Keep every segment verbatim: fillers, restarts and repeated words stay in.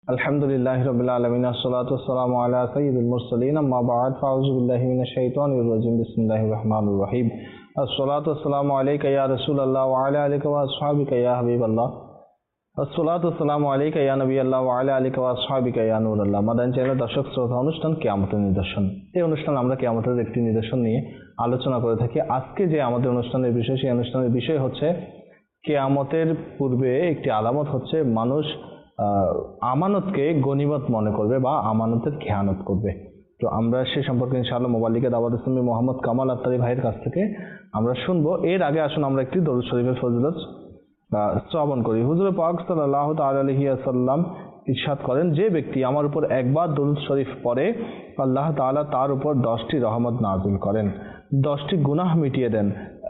আলহামদুলিল্লাহি রাব্বিল আলামিন আসসালাতু ওয়াসসালামু আলা সাইয়্যিদিল মুরসালিন আম্মা বা'দ ফাউযু বিল্লাহি মিনাশ শাইতানির রাজিম বিসমিল্লাহির রহমানির রহিম আসসালাতু ওয়াসসালামু আলাইকা ইয়া রাসূলুল্লাহ ওয়া আলা আলিকা ওয়া আসহাবিকা ইয়া হাবিবাল্লাহ আসসালাতু ওয়াসসালামু আলাইকা ইয়া নবিয়াল্লাহ ওয়া আলা আলিকা ওয়া আসহাবিকা ইয়া নূরাল্লাহ। মাদানী চ্যানেলের দর্শক শ্রোতা, অনুষ্ঠান কিয়ামতের নিদর্শন। এই অনুষ্ঠান আমরা কিয়ামতের একটি নিদর্শন নিয়ে আলোচনা করে থাকি। আজকে যে আমাদের অনুষ্ঠানের বিষয়, সেই অনুষ্ঠানের বিষয় হচ্ছে কিয়ামতের পূর্বে একটি আলামত হচ্ছে মানুষ আমানতকে গনিমত মনে করবে বা আমানতের খেয়ানত করবে। তো আমরা সে সম্পর্কে ইনশাআল্লাহ মোবাল্লিগে দাওয়াত ইসলামী মোহাম্মদ কামাল আত্তারি ভাইয়ের কাছ থেকে আমরা শুনবো। এর আগে আসুন আমরা একটি দরুদ শরীফের ফজিলত শ্রবণ করি। হুজুর পাক সাল্লাল্লাহু তাআলা আলাইহি ওয়াসাল্লাম ইরশাদ করেন, যে ব্যক্তি আমার উপর একবার দরুদ শরীফ পড়ে, আল্লাহ তাআলা তার উপর দশটি রহমত নাযিল করেন, দশটি গুনাহ মিটিয়ে দেন,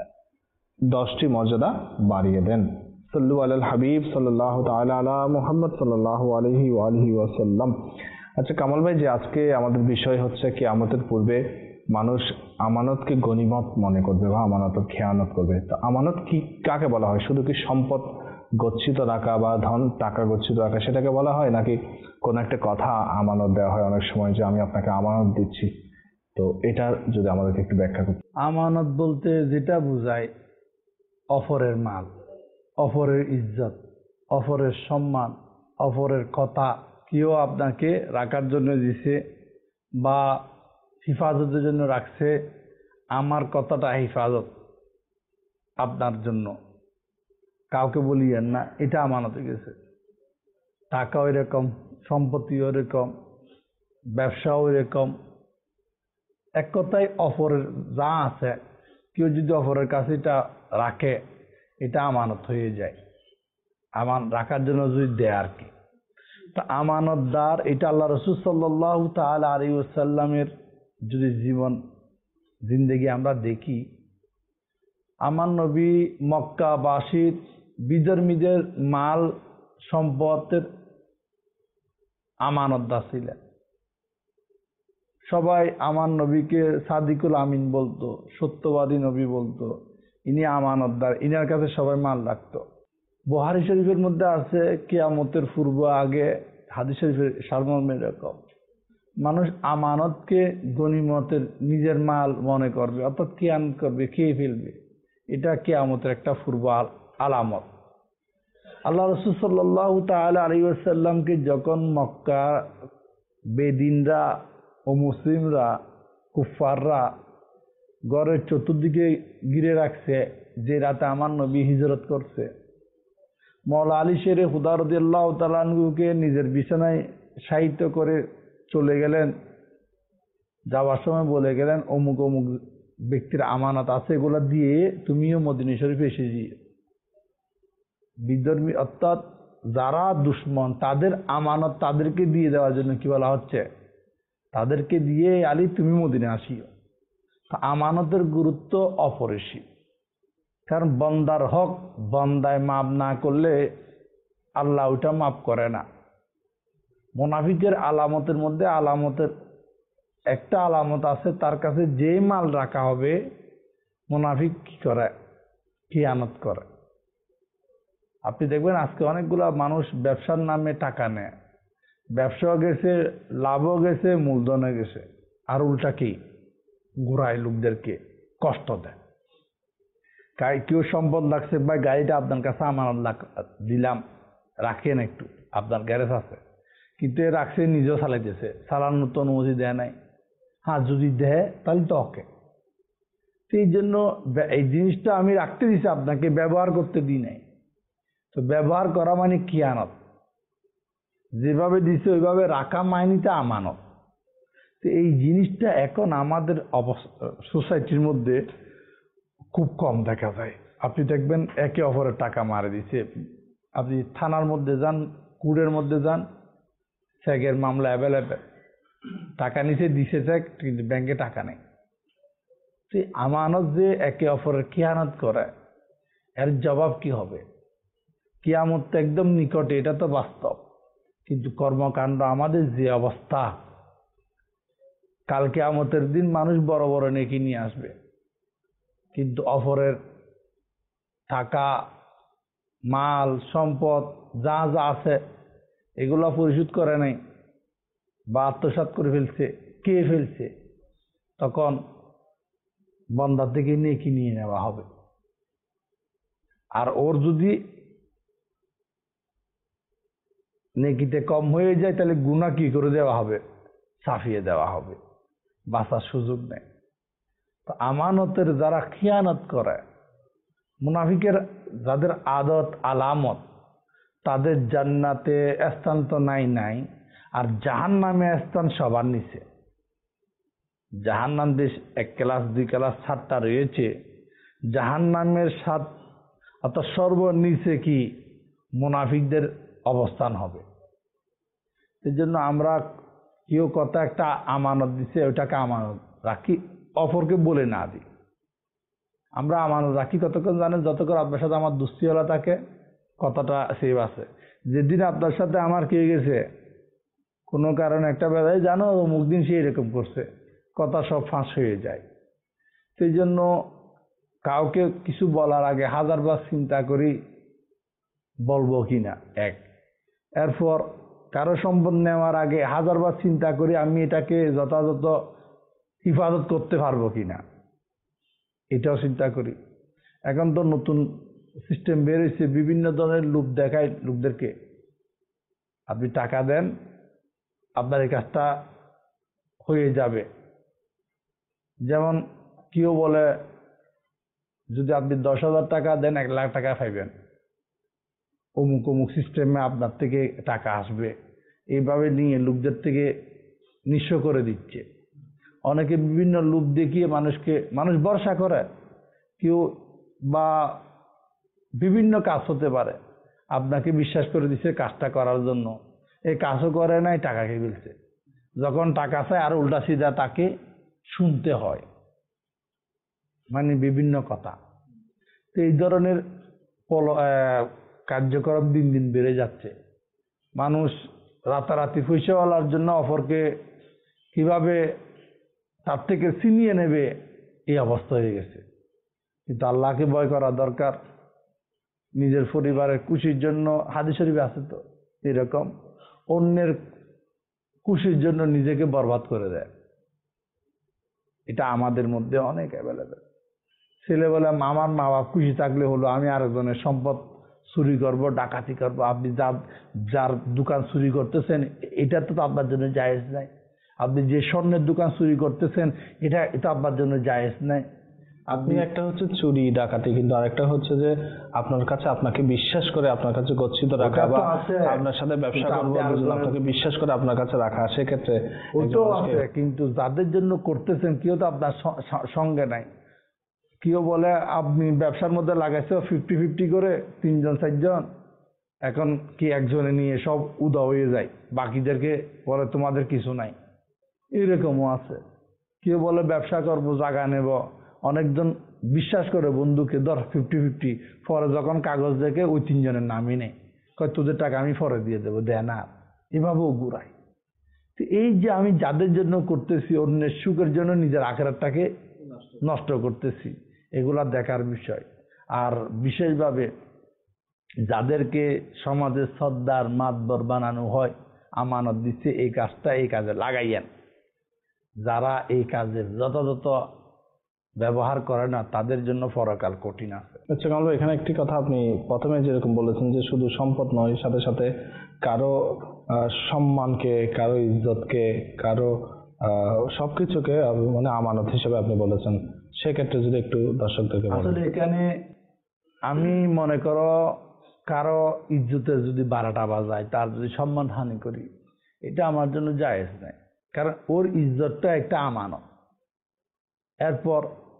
দশটি মর্যাদা বাড়িয়ে দেন। সাল্লু আলাল হাবিব সাল্লাল্লাহু তাআলা আলা মুহাম্মদ সাল্লাল্লাহু আলাইহি ওয়া আলিহি ওয়াসাল্লাম। আচ্ছা কামাল ভাই, যে আজকে আমাদের বিষয় হচ্ছে কিয়ামতের পূর্বে মানুষ আমানতকে গনিমত মনে করবে বা আমানতের খেয়ানত করবে। তো আমানত কি, কাকে বলা হয়? শুধু কি সম্পদ গচ্ছিত রাখা বা ধন টাকা গচ্ছিত রাখা সেটাকে বলা হয়, নাকি কোন একটা কথা আমানত দেওয়া হয় অনেক সময়, যে আমি আপনাকে আমানত দিচ্ছি? তো এটা যদি আমাদেরকে একটু ব্যাখ্যা করতে। আমানত বলতে যেটা বোঝায় অপরের মাল, অপরের ইজ্জত, অপরের সম্মান, অপরের কথা কেউ আপনাকে রাখার জন্য দিছে বা হিফাজতের জন্য রাখছে, আমার কথাটা হিফাজত আপনার জন্য, কাউকে বলিয়েন না, এটা আমানত গেছে। টাকাও এরকম, সম্পত্তিও এরকম, ব্যবসাও এরকম। এক কথায় অপরের যা আছে কেউ যদি অপরের কাছে এটা রাখে, এটা আমানত হয়ে যায়, আমান রাখার জন্য যদি দেয় আর কি। তা আমানতদার এটা আল্লাহ রাসূল সাল্লাল্লাহু তাআলা আলাইহি ওয়াসাল্লামের যদি জীবন জিন্দেগি আমরা দেখি, আমার নবী মক্কাবাসীর বিধর্মীদের মাল সম্পদের আমানতদার ছিলেন। সবাই আমার নবীকে সাদিকুল আমিন বলতো, সত্যবাদী নবী বলতো, ইনি আমানতদার, ইনার কাছে সবাই মাল রাখতো। বুখারী শরীফের মধ্যে আছে, কিয়ামতের পূর্ব আগে হাদিস শরীফের সারমর্ম এরকম, মানুষ আমানতকে গনিমতের নিজের মাল মনে করবে, অর্থাৎ কিয়ানত করবে, খেয়ে ফেলবে। এটা কিয়ামতের একটা পূর্ব আলামত। আল্লাহ রাসূল সাল্লাল্লাহু তাআলা আলাইহি ওয়াসাল্লামকে যখন মক্কা বেদিনরা ও মুসলিমরা, কুফাররা ঘরের চতুর্দিকে ঘিরে রাখছে, যে রাতে আমার নবী হিজরত করছে, মওলা আলী শেরে খুদা রাদিয়াল্লাহু তাআলা আনহুকে নিজের বিছানায় শায়িত করে চলে গেলেন। যাওয়ার সময় বলে গেলেন, অমুক অমুক ব্যক্তির আমানত আছে, এগুলো দিয়ে তুমিও মদিনা শরীফে এসে যাও। বিধর্মী অর্থাৎ যারা দুশ্মন, তাদের আমানত তাদেরকে দিয়ে দেওয়ার জন্য কি বলা হচ্ছে, তাদেরকে দিয়ে আলী তুমি মদিনা আসিও। আমানতের গুরুত্ব অপরিসীম, কারণ বন্দার হক বন্দায় মাপ না করলে আল্লাহ ওইটা মাপ করে না। মুনাফিকের আলামতের মধ্যে আলামতের একটা আলামত আছে, তার কাছে যে মাল রাখা হবে মুনাফিক কি করে, খিয়ানত করে। আপনি দেখবেন আজকে অনেকগুলা মানুষ ব্যবসার নামে টাকা নেয়, ব্যবসাও গেছে, লাভও গেছে, মূলধনে গেছে, আর উল্টা কি ঘুরায়, লোকদেরকে কষ্ট দেয়। গাড়ি কেউ সম্পদ লাগছে, বা গাড়িটা আপনার কাছে আমানত দিলাম, রাখেন একটু, আপনার গ্যারেজ আছে, কিন্তু এ রাখছে, নিজেও চালাইতেছে, চালানোর তো অনুমতি দেয় নাই। হ্যাঁ, যদি দেয় তাহলে তো ওকে। এই জন্য এই জিনিসটা আমি রাখতে দিছি, আপনাকে ব্যবহার করতে দিই নাই। তো ব্যবহার করা মানে কিয়ানত, যেভাবে দিছে ওইভাবে রাখা মাইনিটা আমানত। তো এই জিনিসটা এখন আমাদের অবস্থা সোসাইটির মধ্যে খুব কম দেখা যায়। আপনি দেখবেন একে অপরের টাকা মারে দিছে। আপনি থানার মধ্যে যান, কুড়ের মধ্যে যান, চেকের মামলা অ্যাভেলেবেল, টাকা নিচে দিছে চেক, কিন্তু ব্যাংকে টাকা নেই। তো আমানত যে একে অপরের খেয়ানত করে, এর জবাব কি হবে? কিয়ামত তো একদম নিকটে, এটা তো বাস্তব, কিন্তু কর্মকাণ্ড আমাদের যে অবস্থা, কাল কিয়ামতের দিন মানুষ বড় বড় নেকি নিয়ে আসবে, কিন্তু অপরের টাকা, মাল, সম্পদ যা যা আছে এগুলো পরিশোধ করে নাই বা আত্মসাৎ করে ফেলছে, কে ফেলছে, তখন বান্দা থেকে নেকি নিয়ে নেওয়া হবে। আর ওর যদি নেকিতে কম হয়ে যায় তাহলে গুনাহ কি করে দেওয়া হবে? ছাপিয়ে দেওয়া হবে, বাঁচার সুযোগ নেই। তো আমানতের যারা খিয়ানত করে, মুনাফিকের যাদের আদত আলামত, তাদের জান্নাতে স্থান তো নাই নাই, আর জাহান্নামে স্থান সবার নিচে। জাহান্নাম দেশ এক ক্লাস দুই ক্লাস সাতটা রয়েছে, জাহান্নামের সাত অর্থাৎ সর্বনিচে কি মুনাফিকদের অবস্থান হবে। এই জন্য আমরা কেউ কথা একটা আমানত দিছে, ওটাকে আমানত রাখি, অপরকে বলে না দিই। আমরা আমানত রাখি কতক্ষণ জানেন? যতক্ষণ আপনার সাথে আমার দুশ্চিলা থাকে, কথাটা সেভ আছে। যেদিন আপনার সাথে আমার কে গেছে কোনো কারণে একটা বেলায়, জানো অমুক দিন সে এরকম করছে, কথা সব ফাঁস হয়ে যায়। সেই জন্য কাউকে কিছু বলার আগে হাজারবার চিন্তা করি বলবো কিনা এক। এরপর কারো সম্পদ নেওয়ার আগে হাজারবার চিন্তা করি আমি এটাকে যথাযথ হিফাজত করতে পারবো কিনা, এটাও চিন্তা করি। এখন তো নতুন সিস্টেম বের হয়েছে, বিভিন্ন ধরনের লোভ দেখায় লোকদেরকে। আপনি টাকা দেন, আপনার এই কাজটা হয়ে যাবে। যেমন কেউ বলে যদি আপনি দশ হাজার টাকা দেন এক লাখ টাকা পাইবেন, অমুক অমুক সিস্টেমে আপনার থেকে টাকা আসবে, এইভাবে নিয়ে লোকদের থেকে নিঃস্ব করে দিচ্ছে। অনেকে বিভিন্ন লোভ দেখিয়ে মানুষকে, মানুষ ভরসা করে কেউ, বা বিভিন্ন কাজ হতে পারে, আপনাকে বিশ্বাস করে দিচ্ছে কাজটা করার জন্য, এই কাজও করে নাই, টাকা খেয়ে ফেলছে। যখন টাকা চায় আর উল্টা সিধা তাকে শুনতে হয়, মানে বিভিন্ন কথা। তো এই ধরনের কার্যক্রম দিন দিন বেড়ে যাচ্ছে। মানুষ রাতারাতি পয়সাওয়ালার জন্য অপরকে কিভাবে তার থেকে ছিনিয়ে নেবে এই অবস্থা হয়ে গেছে। কিন্তু আল্লাহকে ভয় করা দরকার। নিজের পরিবারের খুশির জন্য, হাদিস শরীফে আছে তো এরকম, অন্যের খুশির জন্য নিজেকে বরবাদ করে দেয়। এটা আমাদের মধ্যে অনেক অ্যাভেলেবেল। ছেলে বলে আমার মা বাবা খুশি থাকলে হলো, আমি আরেকজনের সম্পদ চুরি করব, ডাকাতি করব। আপনি যার যার দোকান চুরি করতেছেন এটা তো আপনার জন্য জায়েজ নাই। আপনি যে স্বর্ণের দোকান চুরি করতেছেন এটা এটা আপনার জন্য জায়েজ নাই। আপনি একটা হচ্ছে চুরি ডাকাতি, কিন্তু আরেকটা হচ্ছে যে আপনার কাছে আপনাকে বিশ্বাস করে আপনার কাছে গচ্ছিত রাখা, বা আপনার সাথে ব্যবসা করবো আপনাকে বিশ্বাস করে আপনার কাছে রাখা, সেক্ষেত্রে ওটাও আছে। কিন্তু যাদের জন্য করতেছেন কেউ তো আপনার সঙ্গে নাই। কেউ বলে আপনি ব্যবসার মধ্যে লাগাইছে ফিফটি ফিফটি করে তিনজন চারজন, এখন কি একজনে নিয়ে সব উদা হয়ে যায়, বাকিদেরকে বলে তোমাদের কিছু নাই, এরকমও আছে। কেউ বলে ব্যবসা করবো, জায়গা নেব, অনেকজন বিশ্বাস করে বন্ধুকে ধর ফিফটি ফিফটি, পরে যখন কাগজ দেখে ওই তিনজনের নামই নেই, কয় তোদের টাকা আমি পরে দিয়ে দেবো, দেয় না, এভাবেও ঘুরাই। তো এই যে আমি যাদের জন্য করতেছি, অন্যের সুখের জন্য নিজের আখেরাতটাকে নষ্ট করতেছি, এগুলা দেখার বিষয়। আর বিশেষভাবে যাদেরকে সমাজের সর্দার মাতবর বানানো হয়, আমানত দিচ্ছে এই কাজটা এই কাজে লাগাইয়েন। যারা এই কাজের যথাযথ ব্যবহার করে না তাদের জন্য পরকাল কঠিন আছে। আচ্ছা কামাল ভাই, এখানে একটি কথা আপনি প্রথমে যেরকম বলেছেন যে শুধু সম্পদ নয়, সাথে সাথে কারো সম্মানকে, কারো ইজ্জতকে, কারো সবকিছুকে মানে আমানত হিসেবে আপনি বলেছেন, সেক্ষেত্রে যদি একটু দর্শকদেরকে বলেন। আসলে এখানে আমি মনে করো কারো ইজ্জতের যদি বারোটা বাজায়, তার যদি সম্মান হানি করি, এটা আমার জন্য জায়েজ নাই। কারণ ওর ইজ্জতটা একটা আমানত। এরপর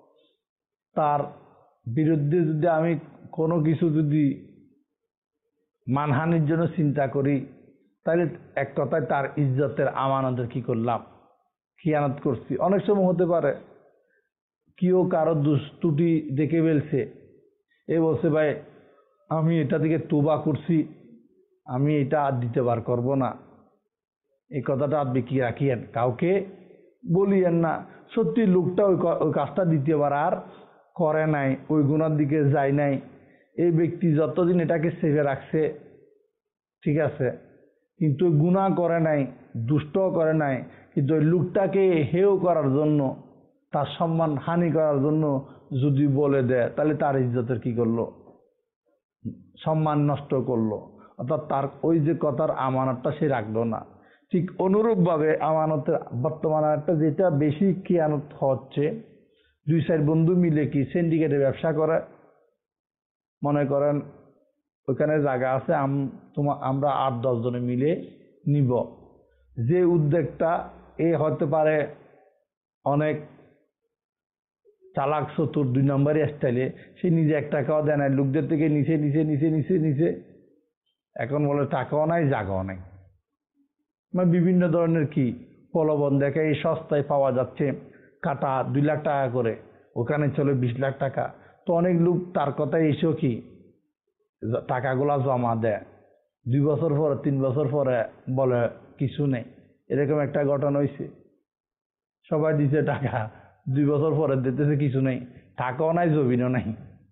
তার বিরুদ্ধে যদি আমি কোনো কিছু যদি মানহানির জন্য চিন্তা করি, তাহলে এক কথায় তার ইজ্জতের আমানতের কি করলাম, খিয়ানত করছি। অনেক সময় হতে পারে কেউ কারো দুষ্ত্রুটি দেখে ফেলছে, এ বলছে ভাই আমি এটা থেকে তোবা করছি, আমি এটা আর দিতে বার করবো না, এই কথাটা আপনি কি রাখিয়েন, কাউকে বলিয়েন না। সত্যি লোকটা ওই ওই কাজটা দ্বিতীয়বার আর করে নাই, ওই গুণার দিকে যায় নাই। এই ব্যক্তি যতদিন এটাকে সেভে রাখছে ঠিক আছে, কিন্তু গুনাহ করে নাই, দুষ্ট করে নাই, কিন্তু ওই লোকটাকে হেয় করার জন্য, তার সম্মান হানি করার জন্য যদি বলে দেয়, তাহলে তার ইজ্জতের কি করলো? সম্মান নষ্ট করলো। অর্থাৎ তার ওই যে কথার আমানতটা সে রাখলো না। ঠিক অনুরূপভাবে আমানতের বর্তমানে একটা যেটা বেশি খেয়ানত হচ্ছে, দুই চার বন্ধু মিলে কি সিন্ডিকেটে ব্যবসা করে। মনে করেন ওইখানে জায়গা আছে, তোমার আমরা আট দশ জনে মিলে নিব। যে উদ্যোগটা এ হতে পারে অনেক চালাক চতুর, দুই নম্বরই স্টাইলে, সে নিজে এক টাকাও দেয় না, লোকদের থেকে নিচে নিচে নিচে নিচে নিচে এখন বলে টাকাও নাই, জায়গাও নাই। মানে বিভিন্ন ধরনের কি প্রলোভন দেখে, এই সস্তায় পাওয়া যাচ্ছে, কাটা দুই লাখ টাকা করে, ওখানে চলে বিশ লাখ টাকা। তো অনেক লোক তার কথায় এসেও কি টাকাগুলা জমা দেয়, দুই বছর পরে তিন বছর পরে বলে কিছু নেই। এরকম একটা ঘটনা হয়েছে, সবাই দিছে টাকা, দুই বছর পরে দিতেছে কিছু নেই, টাকাও নাই, জমিনও নাই।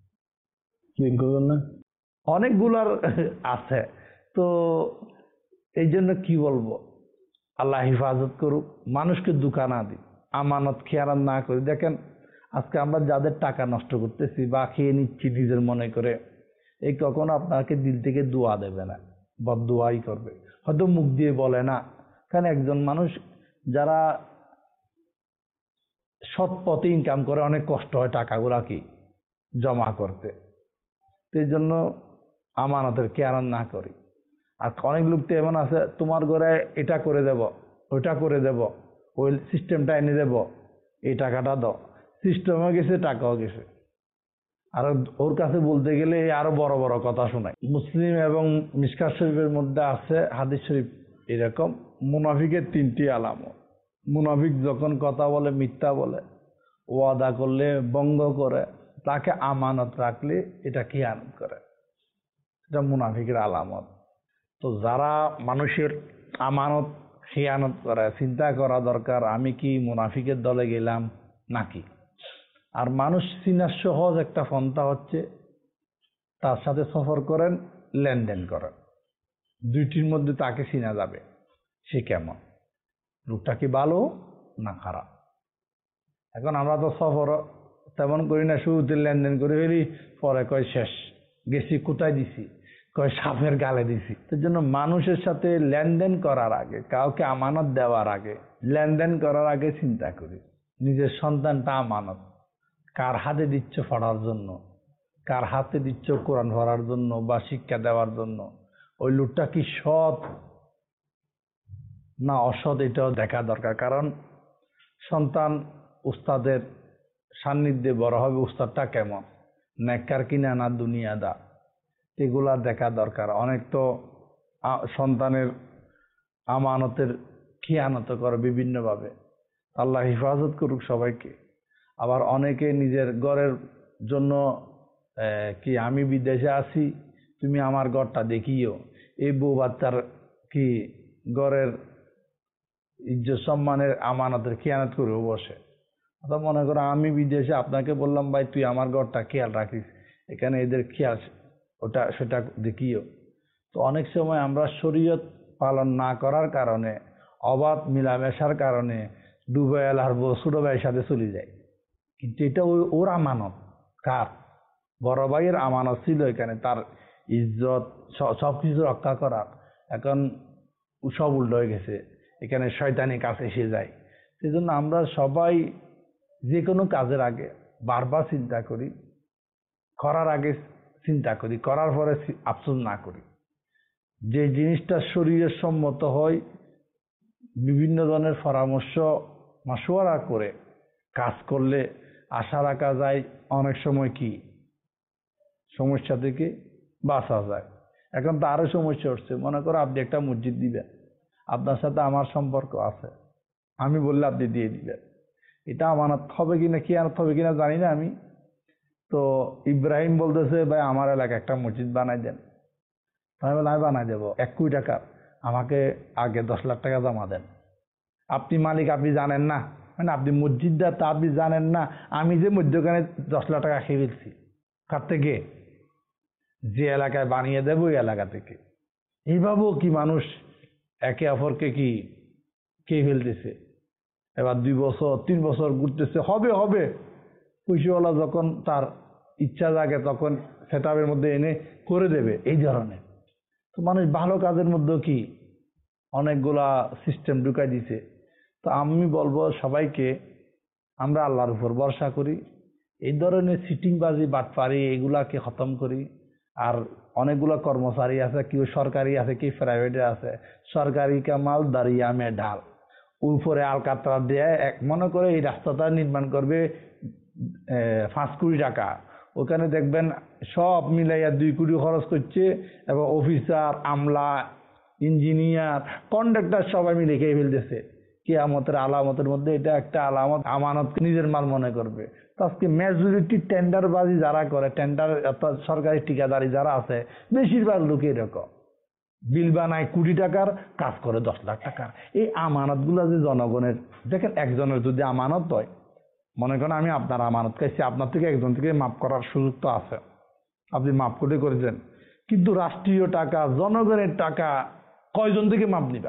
অনেকগুলার আছে। তো এই জন্য কি বলবো, আল্লাহ হেফাজত করুক, মানুষকে দুঃখা না দিই, আমানত খেয়াল না করি। দেখেন আজকে আমরা যাদের টাকা নষ্ট করতেছি বা খেয়ে নিচ্ছি নিজের মনে করে, এই কখনো আপনাকে দিল থেকে দোয়া দেবে না, বদদোয়াই করবে, হয়তো মুখ দিয়ে বলে না। কারণ একজন মানুষ যারা সৎ পথে ইনকাম করে, অনেক কষ্ট হয় টাকাগুলা কি জমা করতে। এই জন্য আমানতের খেয়াল না করি। আর অনেক লোক তো এমন আছে, তোমার ঘরে এটা করে দেব, ওইটা করে দেব, ওই সিস্টেমটা এনে দেব, এই টাকাটা দাও, সিস্টেমও গেছে, টাকাও গেছে। আর ওর কাছে বলতে গেলে আরো বড় বড় কথা শোনায়। মুসলিম এবং মিশকাত শরীফের মধ্যে আছে হাদিস শরীফ এরকম, মুনাফিকের তিনটি আলামত। মুনাফিক যখন কথা বলে মিথ্যা বলে, ওয়াদা করলে ভঙ্গ করে, তাকে আমানত রাখলে এটা খিয়ানত করে, এটা মুনাফিকের আলামত। তো যারা মানুষের আমানত খিয়ানত করে, চিন্তা করা দরকার আমি কি মুনাফিকের দলে গেলাম নাকি। আর মানুষ চিনার সহজ একটা পন্থা হচ্ছে তার সাথে সফর করেন, লেনদেন করেন, দুইটির মধ্যে তাকে চিনা যাবে সে কেমন, লোকটা কি ভালো না খারাপ। এখন আমরা তো সফর তেমন করি না, শুরুতে লেনদেন করে ফেলি, পরে কয় শেষ গেছি, কোথায় দিছি, কয় সাপের গালে দিছি। তার জন্য মানুষের সাথে লেনদেন করার আগে, কাউকে আমানত দেওয়ার আগে, লেনদেন করার আগে চিন্তা করি নিজের সন্তানটা আমানত, কার হাতে দিচ্ছ পড়ার জন্য, কার হাতে দিচ্ছ কোরআন পড়ার জন্য বা শিক্ষা দেওয়ার জন্য, ওই লোকটা কি সৎ না অসৎ, এটাও দেখা দরকার। কারণ সন্তান উস্তাদের সান্নিধ্যে বড় হবে, উস্তাদটা কেমন, নেককার কিনা না দুনিয়াদা, এগুলা দেখা দরকার। অনেক তো সন্তানের আমানতের খিয়ানত করে বিভিন্নভাবে, আল্লাহ হেফাজত করুক সবাইকে। আবার অনেকে নিজের ঘরের জন্য কি আমি বিদেশে আছি, তুমি আমার ঘরটা দেখিও, এই বউ বাচ্চার কি ঘরের ইজ্জত সম্মানের আমানতের খেয়ানত করেও বসে। অর্থাৎ মনে করো আমি বিদেশে, আপনাকে বললাম ভাই তুই আমার ঘরটা খেয়াল রাখিস, এখানে এদের খেয়াল ওটা সেটা দেখিও। তো অনেক সময় আমরা শরীয়ত পালন না করার কারণে, অবাধ মিলামেশার কারণে ডুবে এলার ছোট ভাইয়ের সাথে চলে যায়। কিন্তু এটা ওর আমানত, কার বড় ভাইয়ের আমানত ছিল এখানে, তার ইজ্জত সব কিছু রক্ষা করার। এখন সব উল্টো হয়ে গেছে, এখানে শয়তানি কাছে এসে যায়। সেই জন্য আমরা সবাই যে কোনো কাজের আগে বারবার চিন্তা করি, করার আগে চিন্তা করি, করার পরে আফসোস না করি। যে জিনিসটা শরীরের সম্মত হয়, বিভিন্ন ধরনের পরামর্শ মাসোয়ারা করে কাজ করলে আশা রাখা যায় অনেক সময় কি সমস্যা থেকে বাঁচা যায়। এখন তো আরো সমস্যা হচ্ছে, মনে করো আপনি একটা মসজিদ দিবেন, আপনার সাথে আমার সম্পর্ক আছে, আমি বললে আপনি দিয়ে দিবেন, এটা আমানত হবে কিনা খেয়ানত হবে কিনা জানি না আমি। তো ইব্রাহিম বলতেছে ভাই আমার এলাকায় একটা মসজিদ বানাই দেন, আমি বললাম আমি বানাই দেবো, এক কোটি টাকা, আমাকে আগে দশ লাখ টাকা জমা দেন। আপনি মালিক, আপনি জানেন না, মানে আপনি মসজিদটা তা আপনি জানেন না, আমি যে মধ্যখানে দশ লাখ টাকা খেয়ে ফেলছি, কার থেকে, যে এলাকায় বানিয়ে দেবো ওই এলাকা থেকে। এইভাবেও কি মানুষ একে অপরকে কি খেয়ে ফেলতেছে। এবার দুই বছর তিন বছর ঘুরতেছে, হবে হবে পয়সাওয়ালা যখন তার ইচ্ছা জাগে তখন সেটআপের মধ্যে এনে করে দেবে, এই ধরনের। তো মানুষ ভালো কাজের মধ্যে কি অনেকগুলা সিস্টেম ঢুকাই দিছে। তো আমি বলবো সবাইকে, আমরা আল্লাহর উপর ভরসা করি, এই ধরনের সিটিংবাজি বাটপারি এগুলাকে খতম করি। আর অনেকগুলো কর্মচারী আছে, কেউ সরকারি আছে, কেউ প্রাইভেটে আছে। সরকারি কামাল দাঁড়িয়ে আমে ঢাল, উপরে আলকাতরা দিয়ে এক মনে করে এই রাস্তাটা নির্মাণ করবে পাঁচ কোটি টাকা, ওখানে দেখবেন সব মিলাইয়া দুই কোটি খরচ করছে, এবং অফিসার, আমলা, ইঞ্জিনিয়ার, কন্ডাক্টর সবাই মিলে খেয়ে ফেলতেছে। কিয়ামতের আলামতের মধ্যে এটা একটা আলামত, আমানত নিজের মাল মনে করবে। তো আজকে মেজরিটি টেন্ডারবাজি যারা করে, টেন্ডার অর্থাৎ সরকারি ঠিকাদারি যারা আছে, বেশিরভাগ লোক এরকম বিল বানায় কোটি টাকার, কাজ করে দশ লাখ টাকার। এই আমানতগুলো যে জনগণের, দেখেন একজনের যদি আমানত হয়, মনে করেন আমি আপনার আমানত খাইছি, আপনার থেকে একজন থেকে মাফ করার সুযোগ তো আছে, আপনি মাফ করে করেছেন। কিন্তু রাষ্ট্রীয় টাকা, জনগণের টাকা কয়জন থেকে মাপ নিবা,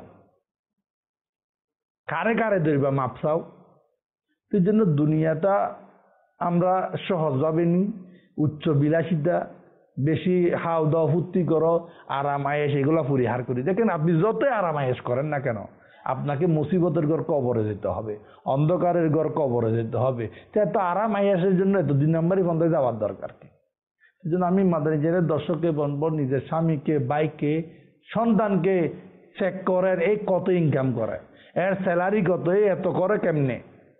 কারে কারে ধরবা মাপ চাও? সেই জন্য দুনিয়াটা আমরা সহজভাবে নিই, উচ্চ বিলাসিতা, বেশি হাও দাও ফুর্তি করো, আরাম আয়েস এগুলো পরিহার করি। দেখেন আপনি যতই আরাম আয়েস করেন না কেন, আপনাকে মুসিবতের ঘর কবরে যেতে হবে, অন্ধকারের ঘর কবরে যেতে হবে। তো এত আরাম আয়েসের জন্য এত দুই নম্বরই বন্ধে যাওয়ার দরকার কি? সেই জন্য আমি মাদানী জেনের দর্শককে বলবো, নিজের স্বামীকে, বাইকে, সন্তানকে চেক করেন, এই কত ইনকাম করে, এর স্যালারি কত, এই এত করে কেমনে,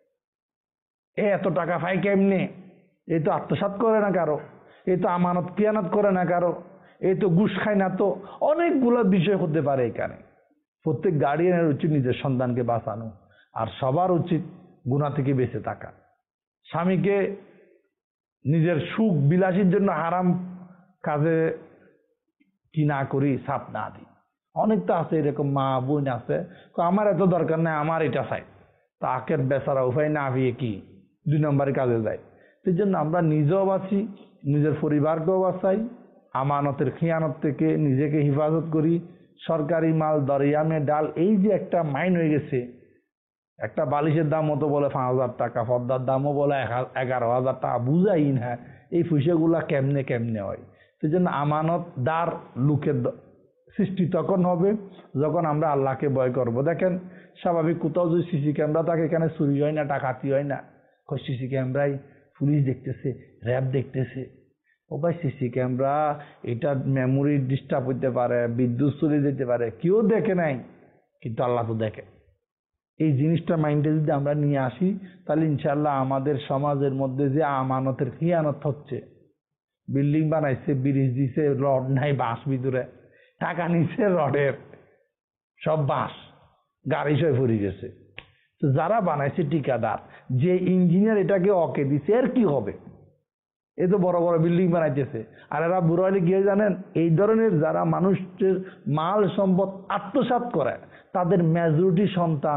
এ এত টাকা পাই কেমনে, এই তো আত্মসাৎ করে না কারো, এই তো আমানত কিয়ানত করে না কারো, এই তো ঘুষ খায় না। তো অনেকগুলো বিষয় হতে পারে এখানে। প্রত্যেক গার্ডিয়ানের উচিত নিজের সন্তানকে বাঁচানো, আর সবার উচিত গুনাহ থেকে বেঁচে থাকা। স্বামীকে নিজের সুখ বিলাসীর জন্য হারাম কাজে কি না করি, সাপ না দিই। অনেক তো আছে এরকম মা বোন আছে, আমার এত দরকার নেই, আমার এটা চাই, তা আখের বেচারা উপায় না পেয়ে কি দুই নম্বরে কাজে যায়। সেই জন্য আমরা নিজেও বাঁচি, নিজের পরিবারকেও বাঁচাই, আমানতের খিয়ানত থেকে নিজেকে হেফাজত করি। সরকারি মাল দরিয়ামে ডাল, এই যে একটা মাইন্ড হয়ে গেছে, একটা বালিশের দাম মতো বলে পাঁচ হাজার টাকা, পর্দার দামও বলে এগারো হাজার টাকা, বুঝাই না এই পয়সাগুলা কেমনে কেমনে হয়। সেই জন্য আমানতদার লোকের সৃষ্টি তখন হবে যখন আমরা আল্লাহকে ভয় করব। দেখেন স্বাভাবিক কোথাও যদি সিসি ক্যামেরা থাকে, এখানে চুরি হয় না, ডাকাতি হয় না। সিসি ক্যামেরায় পুলিশ দেখতেছে, র্যাব দেখতেছে, ও ভাই সিসি ক্যামেরা, এটা মেমোরি ডিস্টার্ব হইতে পারে, বিদ্যুৎ চলে যেতে পারে, কেউ দেখে নাই, কিন্তু আল্লাহ তো দেখে। এই জিনিসটা মাইন্ডে যদি আমরা নিয়ে আসি, তাহলে ইনশাআল্লাহ আমাদের সমাজের মধ্যে যে আমানতের খিয়ানত হচ্ছে, বিল্ডিং বানাইছে, ব্রিজ দিছে, রড নাই, বাঁশ ভিতরে টাকা নিচ্ছে, রডের সব বাঁশ, গাড়ি সয় পড়ে গেছে। তো যারা বানাইছে ঠিকাদার, যে ইঞ্জিনিয়ার এটাকে অকে দিছে, এর কি হবে? এ তো বড় বড় বিল্ডিং বানাইতেছে, আর এরা বুড়ো হলে গিয়ে জানেন, এই ধরনের যারা মানুষের মাল সম্পদ আত্মসাৎ করে, তাদের মেজরিটি সন্তান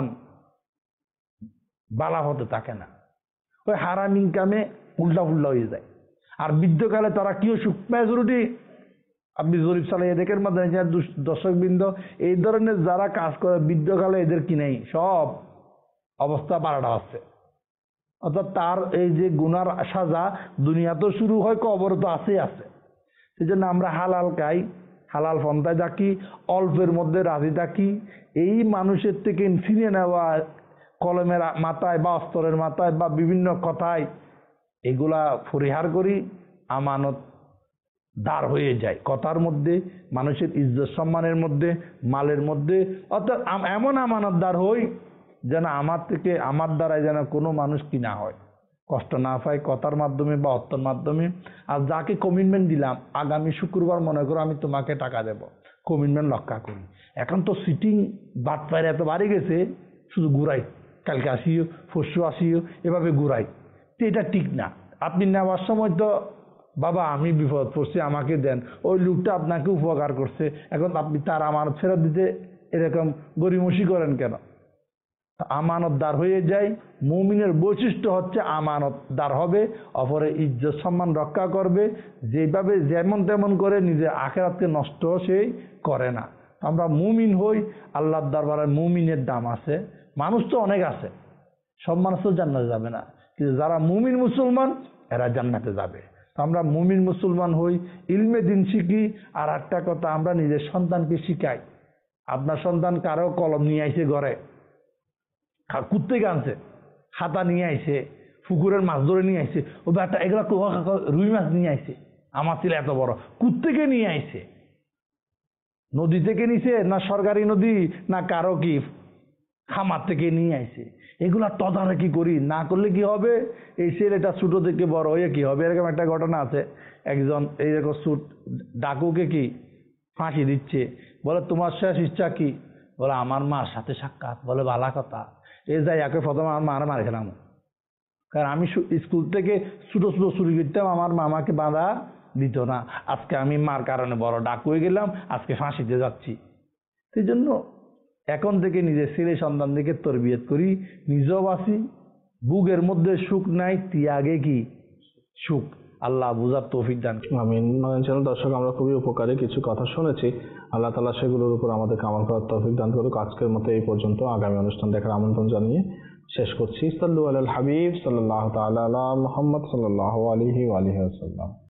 বালা হতে থাকে না, ওই হারাম ইনকামে উল্টা ফুল্টা হয়ে যায়। আর বৃদ্ধকালে তারা কিও সুখ, মেজরিটি আপনি জরিপ চালিয়ে দেখেন মাধ্যমে দর্শকবৃন্দ, এই ধরনের যারা কাজ করে বৃদ্ধকালে এদের কি নেই, সব অবস্থা বারোটা আছে। অর্থাৎ তার এই যে গুনার সাজা দুনিয়া তো শুরু হয়, কবর তো আছে আছে। সেই জন্য আমরা হালাল খাই, হালাল পন্থায় থাকি, অল্পের মধ্যে রাজি থাকি। এই মানুষের থেকে ছিনিয়ে নেওয়া কলমের মাথায় বা অস্তরের মাথায় বা বিভিন্ন কথায় এগুলা পরিহার করি, আমানত দার হয়ে যায় কথার মধ্যে, মানুষের ইজ্জত সম্মানের মধ্যে, মালের মধ্যে। অর্থাৎ এমন আমানতদার হই যেন আমার থেকে, আমার দ্বারাই যেন কোনো মানুষ কি না হয়, কষ্ট না পায়, কথার মাধ্যমে বা অর্থের মাধ্যমে। আর যাকে কমিটমেন্ট দিলাম, আগামী শুক্রবার মনে করো আমি তোমাকে টাকা দেব, কমিটমেন্ট রক্ষা করি। এখন তো সিটিং বাটপার এত বাড়ি গেছে, শুধু ঘুরাই, কালকে আসিও, পরশু আসিও, এভাবে ঘুরাই। তো এটা ঠিক না। আপনি নেওয়ার সময় তো বাবা আমি বিপদ পড়ছি, আমাকে দেন, ওই লোকটা আপনাকে উপকার করছে, এখন আপনি তার আমানত ফেরত দিতে এরকম গরিমসি করেন কেন? আমানতদার হয়ে যায়। মুমিনের বৈশিষ্ট্য হচ্ছে আমানতদার হবে, অপরের ইজ্জত সম্মান রক্ষা করবে, যেভাবে যেমন তেমন করে নিজের আখিরাতকে নষ্ট সেই করে না। আমরা মুমিন হই, আল্লাহর দরবারে মুমিনের দাম আছে। মানুষ তো অনেক আছে, সব মানুষ তো জান্নাতে যাবে না, কিন্তু যারা মুমিন মুসলমান এরা জান্নাতে যাবে। তো আমরা মুমিন মুসলমান হই, ইলমে দিন শিখি। আর একটা কথা, আমরা নিজের সন্তানকে শিখাই। আপনার সন্তান কারো কলম নিয়ে আইছে ঘরে, কুত্তে আনছে, খাতা নিয়ে আইছে, পুকুরের মাছ ধরে নিয়ে আইছে, ও ব্যাটা এগুলা রুই মাছ নিয়ে আইছে, আমার ছিল এত বড়, কুত্তেকে নিয়ে আইছে। নদী থেকে নিছে না সরকারি নদী, না কারো কি খামার থেকে নিয়ে আইছে। এগুলা তদারকি করি না করলে কি হবে, এই ছেলেটা ছোট থেকে বড় হয়ে কি হবে। এরকম একটা ঘটনা আছে, একজন এইরকম সুট ডাকুকে কি ফাঁসি দিচ্ছে, বলে তোমার শেষ ইচ্ছা কি, বলে আমার মার সাথে সাক্ষাৎ। বলে ভালো কথা, এ যাই একে প্রথমে আমার মারা মারে খেলাম, কারণ আমি স্কুল থেকে ছোট ছোট চুরি করতাম, আমার মামাকে বাধা দিত না। আজকে আমি মার কারণে বড় ডাক হয়ে গেলাম, আজকে ফাঁসিতে যাচ্ছি। সেই জন্য এখন থেকে নিজের ছেলে সন্তানদেরকে তরবিয়ত করি, নিজেও বাঁচি। বুকের মধ্যে সুখ নাই, ত্যাগে কি সুখ। আল্লাহ বুঝার তৌফিক দান। আমিন। চ্যানেল দর্শক, আমরা খুবই উপকারী কিছু কথা শুনেছি, আল্লাহ তাআলা সেগুলোর উপর আমাদেরকে আমল করার তৌফিক দান করুক। আজকের মতো এই পর্যন্ত, আগামী অনুষ্ঠান দেখার আমন্ত্রণ জানিয়ে শেষ করছি। সাল্লু আলাল হাবিব সাল্লাল্লাহু তাআলা আলা মুহাম্মদ সাল্লাল্লাহু আলাইহি ওয়া আলিহি ওয়াসাল্লাম।